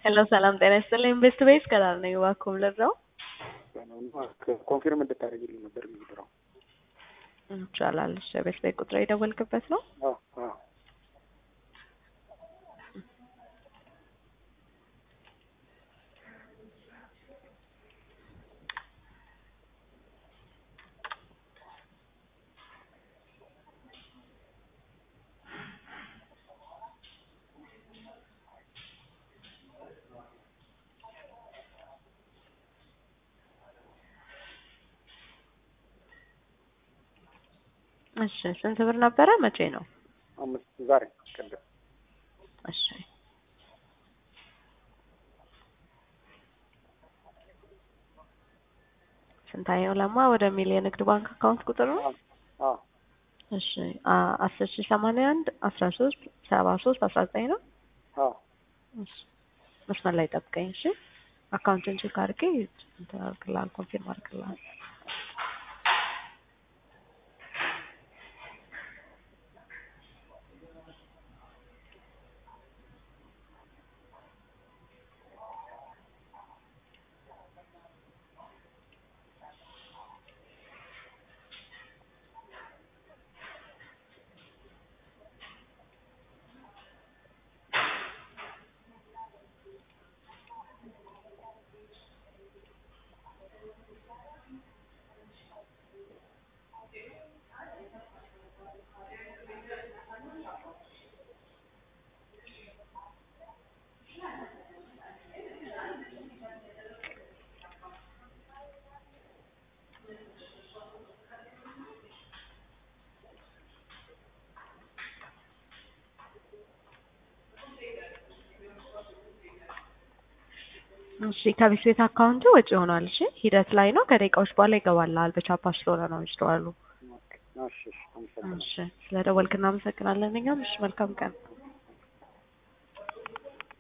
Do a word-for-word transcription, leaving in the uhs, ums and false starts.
ሄሎ ሰላም ጤና ይስጥልኝ። ቤስት ቤስ ከዳር ነኝ። እባክዎ ልርዳው? ኮንፊርም እንድታደርግልኝ ነበር የሚድረው። ይቻላል። እሺ ቤት ላይ ቁጥር የደወልክበት ነው? አዎ አዎ። እሺ ስንት ብር ነበረ? መቼ ነው? አምስት ዛሬ ቅድም። እሺ ስንታየው ለማ ወደ ሚሊዮን ንግድ ባንክ አካውንት ቁጥር ነው? አዎ። እሺ አስር ሺህ ሰማንያ አንድ አስራ ሶስት ሰባ ሶስት አስራ ዘጠኝ ነው? አዎ። እሺ መስመር ላይ ጠብቀኝ። እሺ አካውንትን ቼክ አድርጌ እንትን አድርግልሃለሁ፣ ኮንፊርም አድርግልሃለሁ። እሺ ከቤት ቤት አካውንቱ ወጪ ሆኗል። እሺ ሂደት ላይ ነው። ከደቂቃዎች በኋላ ይገባልሃል። በቻፓ ስለሆነ ነው ይስተዋሉ። እሺ እሺ። እሺ ስለደወልክ እናመሰግናለን። እኛም እሺ መልካም ቀን።